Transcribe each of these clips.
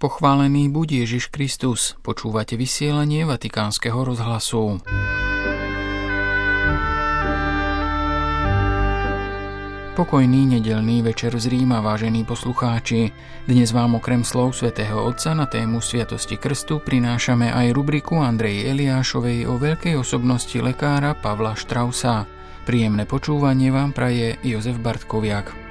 Pochválený buď Ježiš Kristus. Počúvate vysielanie Vatikánskeho rozhlasu. Pokojný nedeľný večer z Ríma, vážení poslucháči. Dnes vám okrem slov svätého Otca na tému Sviatosti krstu prinášame aj rubriku Andreji Eliášovej o veľkej osobnosti lekára Pavla Štrausa. Príjemné počúvanie vám praje Jozef Bartkoviak.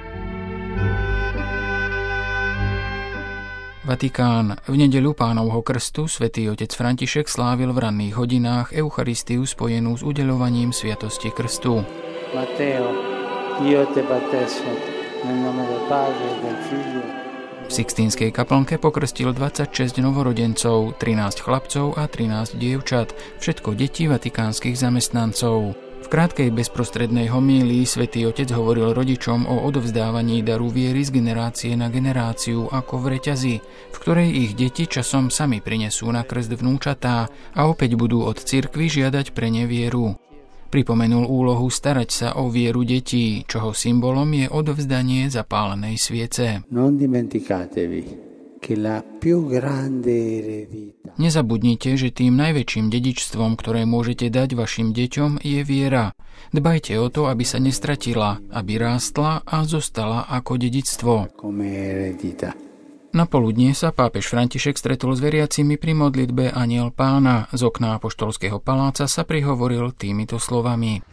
Vatikán. V nedeľu Pánovho krstu svätý otec František slávil v ranných hodinách Eucharistiu spojenú s udeľovaním Sviatosti krstu. Matteo, io te battesimo nel nome del Padre e del Figlio. V Sixtínskej kaplnke pokrstil 26 novorodencov, 13 chlapcov a 13 dievčat, všetko deti vatikánskych zamestnancov. V krátkej bezprostrednej homílii svätý otec hovoril rodičom o odovzdávaní daru viery z generácie na generáciu ako v reťazi, v ktorej ich deti časom sami prinesú na krst vnúčatá a opäť budú od cirkvi žiadať pre ne vieru. Pripomenul úlohu starať sa o vieru detí, čoho symbolom je odovzdanie zapálenej sviece. Non dimenticatevi che la più grande eredità. Nezabudnite, že tým najväčším dedičstvom, ktoré môžete dať vašim deťom, je viera. Dbajte o to, aby sa nestratila, aby rástla a zostala ako dedičstvo. Come eredità. Na poludnie sa pápež František stretol s veriacimi pri modlitbe Anjel Pána. Z okna apoštolského paláca sa prihovoril týmito slovami.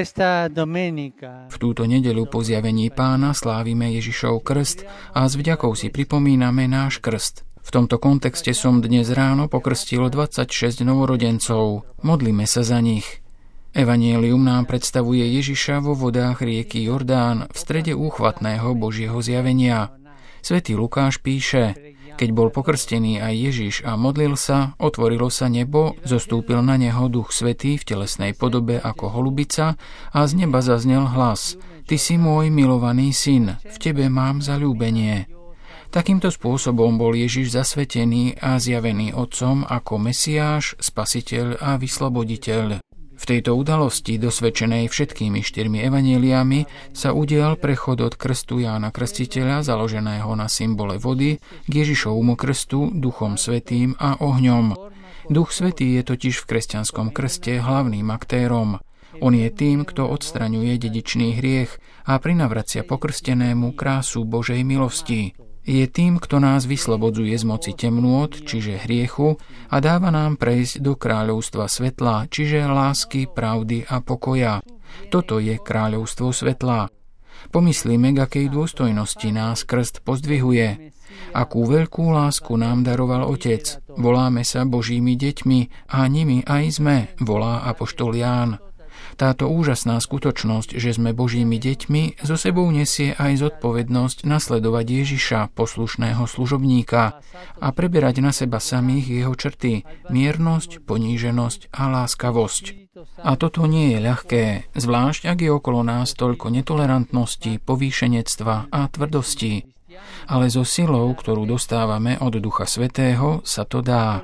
V túto nedeľu po zjavení Pána slávime Ježišov krst a s vďakou si pripomíname náš krst. V tomto kontexte som dnes ráno pokrstil 26 novorodencov. Modlíme sa za nich. Evanjelium nám predstavuje Ježiša vo vodách rieky Jordán v strede úchvatného Božieho zjavenia. Svätý Lukáš píše, keď bol pokrstený aj Ježiš a modlil sa, otvorilo sa nebo, zostúpil na neho Duch Svätý v telesnej podobe ako holubica a z neba zaznel hlas: Ty si môj milovaný syn, v tebe mám zaľúbenie. Takýmto spôsobom bol Ježiš zasvetený a zjavený Otcom ako Mesiáš, Spasiteľ a Vysloboditeľ. V tejto udalosti, dosvedčenej všetkými 4 evanjeliami, sa udial prechod od krstu Jána Krstiteľa, založeného na symbole vody, k Ježišovmu krstu Duchom Svätým a ohňom. Duch Svätý je totiž v kresťanskom krste hlavným aktérom. On je tým, kto odstraňuje dedičný hriech a prinavracia pokrstenému krásu Božej milosti. Je tým, kto nás vyslobodzuje z moci temnôt, čiže hriechu, a dáva nám prejsť do kráľovstva svetla, čiže lásky, pravdy a pokoja. Toto je kráľovstvo svetla. Pomyslíme, k akej dôstojnosti nás krst pozdvihuje. Akú veľkú lásku nám daroval Otec. Voláme sa Božími deťmi a nimi aj sme, volá apoštol Ján. Táto úžasná skutočnosť, že sme Božími deťmi, so sebou nesie aj zodpovednosť nasledovať Ježiša, poslušného služobníka, a preberať na seba samých jeho črty, miernosť, poníženosť a láskavosť. A toto nie je ľahké, zvlášť ak je okolo nás toľko netolerantnosti, povýšenectva a tvrdosti. Ale so silou, ktorú dostávame od Ducha Svätého, sa to dá.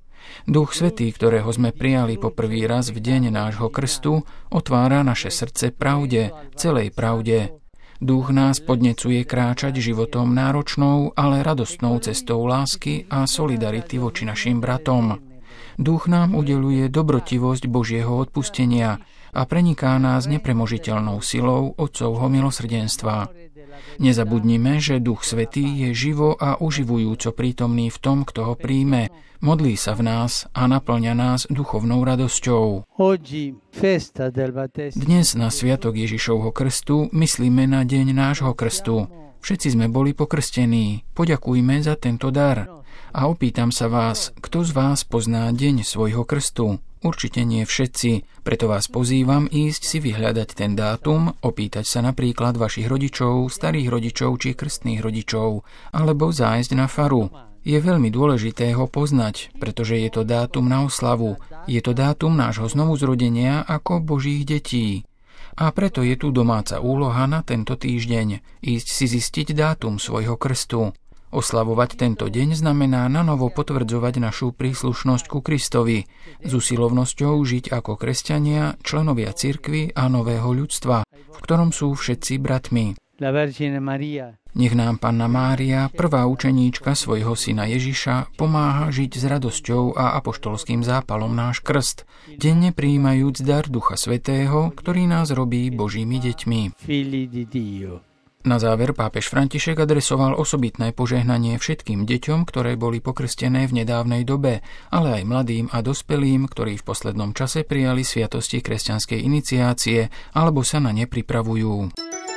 Duch Svätý, ktorého sme prijali po prvý raz v deň nášho krstu, otvára naše srdce pravde, celej pravde. Duch nás podnecuje kráčať životom náročnou, ale radostnou cestou lásky a solidarity voči našim bratom. Duch nám udeľuje dobrotivosť Božieho odpustenia a preniká nás nepremožiteľnou silou Otcovho milosrdenstva. Nezabudnime, že Duch Svätý je živo a uživujúco prítomný v tom, kto ho príjme, modlí sa v nás a naplňa nás duchovnou radosťou. Dnes na sviatok Ježišovho krstu myslíme na deň nášho krstu. Všetci sme boli pokrstení. Poďakujme za tento dar. A opýtam sa vás, kto z vás pozná deň svojho krstu? Určite nie všetci, preto vás pozývam ísť si vyhľadať ten dátum, opýtať sa napríklad vašich rodičov, starých rodičov či krstných rodičov, alebo zájsť na faru. Je veľmi dôležité ho poznať, pretože je to dátum na oslavu, je to dátum nášho znovuzrodenia ako Božích detí. A preto je tu domáca úloha na tento týždeň, ísť si zistiť dátum svojho krstu. Oslavovať tento deň znamená nanovo potvrdzovať našu príslušnosť ku Kristovi, s usilovnosťou žiť ako kresťania, členovia cirkvi a nového ľudstva, v ktorom sú všetci bratmi. Nech nám Panna Mária, prvá učeníčka svojho syna Ježiša, pomáha žiť s radosťou a apoštolským zápalom náš krst, denne prijímajúc dar Ducha Svätého, ktorý nás robí Božími deťmi. Na záver pápež František adresoval osobitné požehnanie všetkým deťom, ktoré boli pokrstené v nedávnej dobe, ale aj mladým a dospelým, ktorí v poslednom čase prijali sviatosti kresťanskej iniciácie alebo sa na ne pripravujú.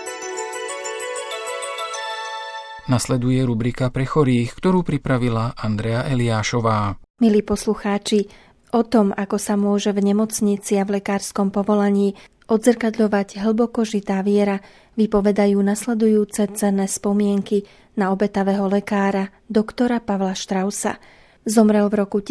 Nasleduje rubrika pre chorých, ktorú pripravila Andrea Eliášová. Milí poslucháči, o tom, ako sa môže v nemocnici a v lekárskom povolaní odzrkadľovať hlboko žitá viera, vypovedajú nasledujúce cenné spomienky na obetavého lekára, doktora Pavla Štrausa. Zomrel v roku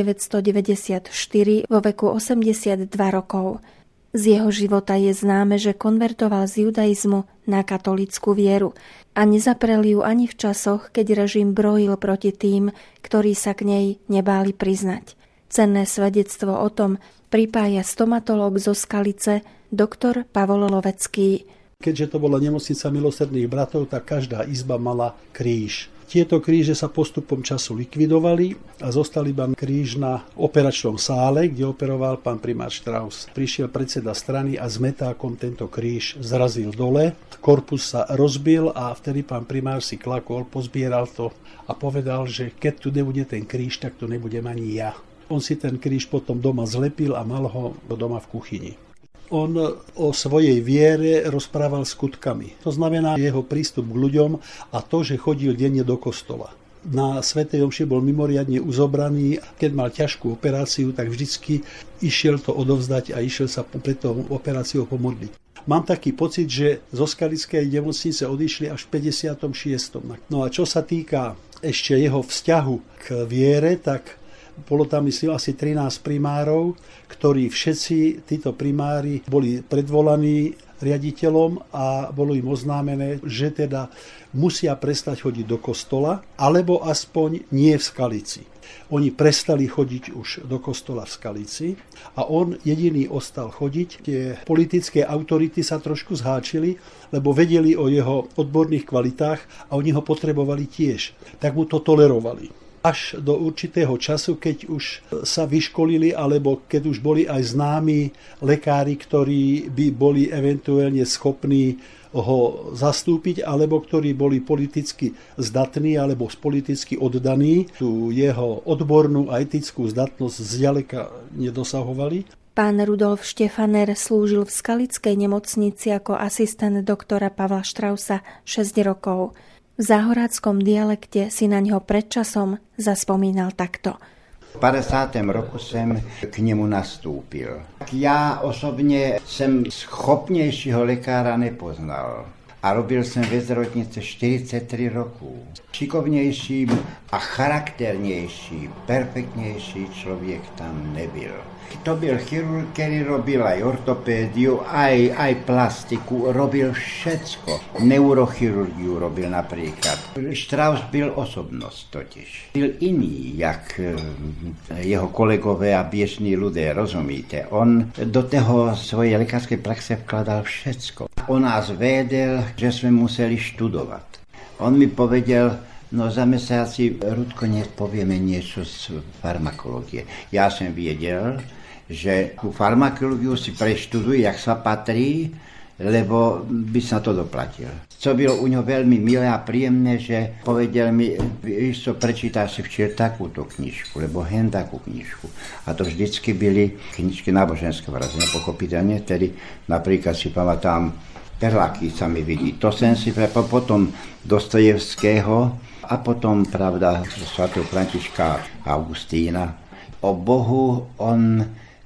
1994 vo veku 82 rokov. Z jeho života je známe, že konvertoval z judaizmu na katolícku vieru a nezaprel ju ani v časoch, keď režim brojil proti tým, ktorí sa k nej nebáli priznať. Cenné svedectvo o tom pripája stomatológ zo Skalice, doktor Pavol Lovecký. Keďže to bola nemocnica milosrdných bratov, tak každá izba mala kríž. Tieto kríže sa postupom času likvidovali a zostal iba kríž na operačnom sále, kde operoval pán primár Štraus. Prišiel predseda strany a s metákom tento kríž zrazil dole. Korpus sa rozbil a vtedy pán primár si klakol, pozbieral to a povedal, že keď tu nebude ten kríž, tak tu nebudem ani ja. On si ten kríž potom doma zlepil a mal ho doma v kuchyni. On o svojej viere rozprával skutkami. To znamená jeho prístup k ľuďom a to, že chodil denne do kostola. Na svätej omši bol mimoriadne uzobraný. Keď mal ťažkú operáciu, tak vždycky išiel to odovzdať a išiel sa pred tou operáciou pomodliť. Mám taký pocit, že zo Skalickej nemocnice odišli až v 56. No a čo sa týka ešte jeho vzťahu k viere, tak bolo tam, myslím, asi 13 primárov, ktorí všetci, títo primári, boli predvolaní riaditeľom a bolo im oznámené, že teda musia prestať chodiť do kostola, alebo aspoň nie v Skalici. Oni prestali chodiť už do kostola v Skalici a on jediný ostal chodiť. Tie politické autority sa trošku zháčili, lebo vedeli o jeho odborných kvalitách a oni ho potrebovali tiež. Tak mu to tolerovali. Až do určitého času, keď už sa vyškolili, alebo keď už boli aj známi lekári, ktorí by boli eventuálne schopní ho zastúpiť, alebo ktorí boli politicky zdatní, alebo politicky oddaní, tú jeho odbornú a etickú zdatnosť zďaleka nedosahovali. Pán Rudolf Štefaner slúžil v Skalickej nemocnici ako asistent doktora Pavla Štrausa 6 rokov. V záhoráckom dialekte si na ňo predčasom zaspomínal takto. V 50. roku jsem k němu nastoupil. Já osobně jsem schopnějšího lékaře nepoznal. A robil jsem ve zdravotnici 43 roků. Šikovnější a charakternější, perfektnější člověk tam nebyl. To byl chirurg, který robil aj ortopédiu, aj plastiku, robil všecko. Neurochirurgiu robil napríklad. Štraus byl osobnost totiž. Byl iný, jak jeho kolegové a běžní ľudia, rozumíte. On do toho svojej lekárskej praxe vkladal všecko. On nás vedel, že sme museli študovať. On mi povedal, no za mesiaci, Rudko, povieme niečo z farmakológie. Ja som vedel, že tú farmakológiu si preštuduj, jak sa patrí, lebo by sa to doplatil. Co bylo u ňo veľmi milé a príjemné, že povedal mi, víš co, prečítáš si včera takúto knižku, lebo hen takú knižku. A to vždycky byli knižky náboženského razenia, pochopiteľne, tedy napríklad si pamätám Perláky sa mi vidí. To som si potom Dostojevského a potom, pravda, svätého Františka Augustína. O Bohu on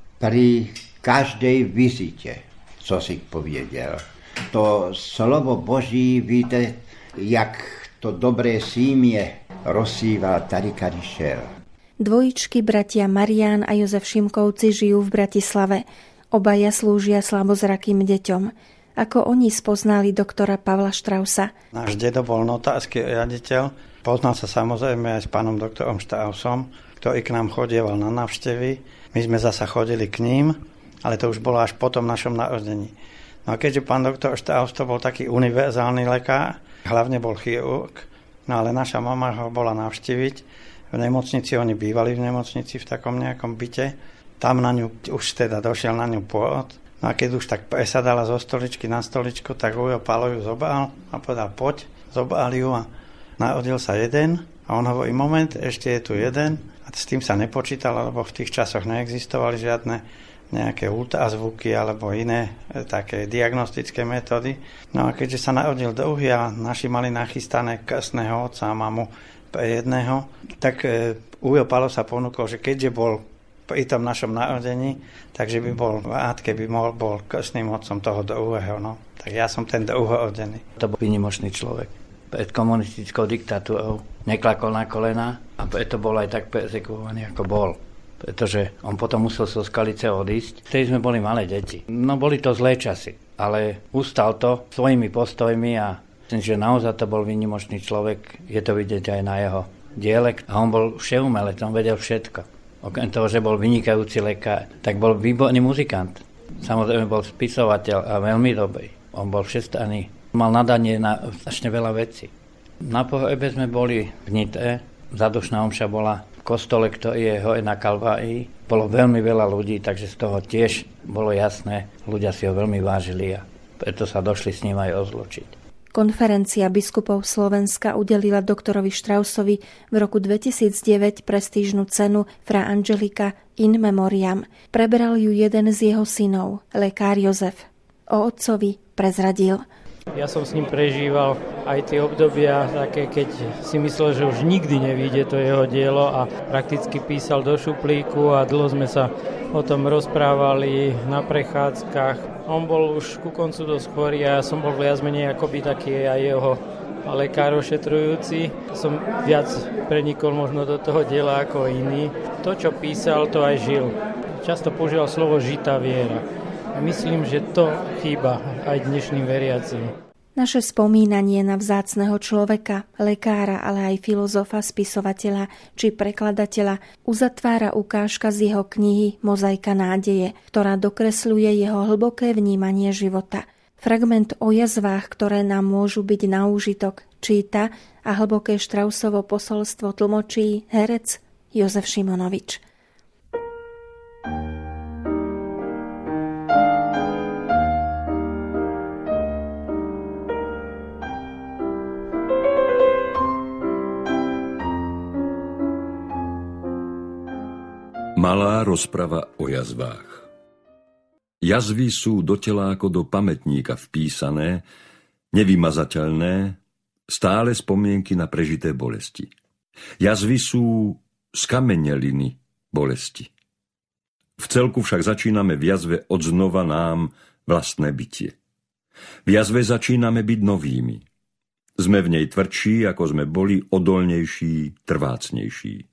pri každej vizite, co si povedal. To slovo Boží, víte, jak to dobré símie rozsýva tady, kady šel. Dvojičky bratia Marián a Jozef Šimkovci žijú v Bratislave. Obaja slúžia slabozrakým deťom. Ako oni spoznali doktora Pavla Štrausa? Náš dedo bol notársky riaditeľ. Poznal sa samozrejme aj s pánom doktorom Štrausom, ktorý k nám chodieval na návštevy. My sme zasa chodili k ním, ale to už bolo až po tom našom narodení. No a keďže pán doktor Štaus to bol taký univerzálny lekár, hlavne bol chirurg, no ale naša mama ho bola navštíviť v nemocnici, oni bývali v nemocnici v takom nejakom byte, tam na ňu už teda došiel na ňu pôrod. No a keď už tak presadala zo stoličky na stoličku, tak Ujo Palo ju zobral a povedal, poď, zobral ju a narodil sa jeden. A on hovorí, moment, ešte je tu jeden. A s tým sa nepočítalo, lebo v tých časoch neexistovali žiadne nejaké ultrazvuky alebo iné také diagnostické metódy. No a keďže sa narodil druhý a naši mali nachystané krstného otca a mamu pre jedného, tak Ujo Palo sa ponúkol, že keďže bol pri tom našom narodení, takže by bol rád, keby bol krstným otcom toho druhého. No. Tak ja som ten druhorodený. To bol výnimočný človek. Pred komunistickou diktatúrou neklakol na kolena a preto bol aj tak perzekvovaný, ako bol. Pretože on potom musel zo Skalice odísť. Vtedy sme boli malé deti. No boli to zlé časy, ale ustal to svojimi postojmi a myslím, že naozaj to bol výnimočný človek. Je to vidieť aj na jeho diele. A on bol všeumelec, on vedel všetko. Okrem toho, že bol vynikajúci lekár, tak bol výborný muzikant. Samozrejme bol spisovateľ a veľmi dobrý. On bol všestranný. Mal nadanie na strašne veľa vecí. Na pohrebe sme boli v Nitre. Zadušná omša bola v kostole, ktorý je hore na Kalvárii. Bolo veľmi veľa ľudí, takže z toho tiež bolo jasné. Ľudia si ho veľmi vážili a preto sa došli s ním aj rozlúčiť. Konferencia biskupov Slovenska udelila doktorovi Štrausovi v roku 2009 prestížnu cenu Fra Angelica in memoriam. Preberal ju jeden z jeho synov, lekár Jozef. O otcovi prezradil. Ja som s ním prežíval aj tie obdobia také, keď si myslel, že už nikdy nevyjde to jeho dielo a prakticky písal do šuplíku a dlho sme sa o tom rozprávali na prechádzkach. On bol už ku koncu dosť chorý a ja som bol viac menej akoby taký aj jeho lekár ošetrujúci. Som viac prenikol možno do toho diela ako iný. To, čo písal, to aj žil. Často používal slovo žitá viera. Myslím, že to chýba aj dnešným veriacim. Naše spomínanie na vzácneho človeka, lekára, ale aj filozofa, spisovateľa či prekladateľa uzatvára ukážka z jeho knihy Mozaika nádeje, ktorá dokresľuje jeho hlboké vnímanie života. Fragment o jazvách, ktoré nám môžu byť na úžitok, číta a hlboké Štrausovo posolstvo tlmočí herec Jozef Šimonovič. Malá rozprava o jazvách. Jazvy sú do tela ako do pamätníka vpísané, nevymazateľné, stále spomienky na prežité bolesti. Jazvy sú skameneliny bolesti. V celku však začíname v jazve odznova nám vlastné bytie. V jazve začíname byť novými. Sme v nej tvrdší, ako sme boli, odolnejší, trvácnejší.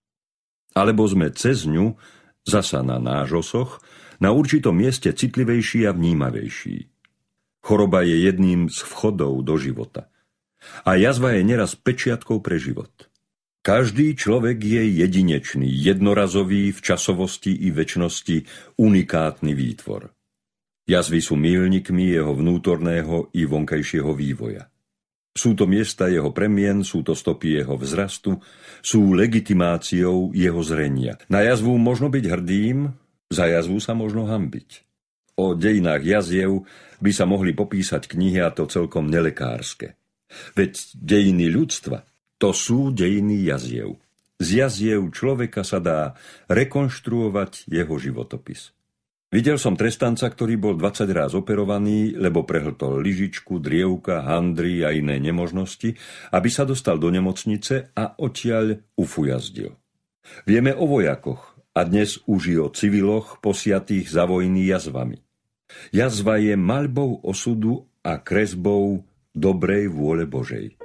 Alebo sme cez ňu, zasa na náš osoch, na určitom mieste citlivejší a vnímavejší. Choroba je jedným z vchodov do života. A jazva je neraz pečiatkou pre život. Každý človek je jedinečný, jednorazový, v časovosti i večnosti unikátny výtvor. Jazvy sú míľnikmi jeho vnútorného i vonkajšieho vývoja. Sú to miesta jeho premien, sú to stopy jeho vzrastu, sú legitimáciou jeho zrenia. Na jazvu možno byť hrdým, za jazvu sa možno hanbiť. O dejinách jaziev by sa mohli popísať knihy, a to celkom nelekárske. Veď dejiny ľudstva, to sú dejiny jaziev. Z jaziev človeka sa dá rekonštruovať jeho životopis. Videl som trestanca, ktorý bol 20 ráz operovaný, lebo prehltol lyžičku, drievka, handry a iné nemožnosti, aby sa dostal do nemocnice a odtiaľ ufujazdil. Vieme o vojakoch a dnes už i o civiloch posiatých za vojny jazvami. Jazva je maľbou osudu a kresbou dobrej vôle Božej.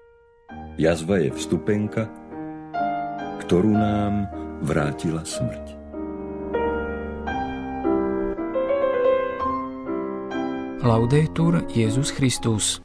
Jazva je vstupenka, ktorú nám vrátila smrť. Laudetur Jesus Christus.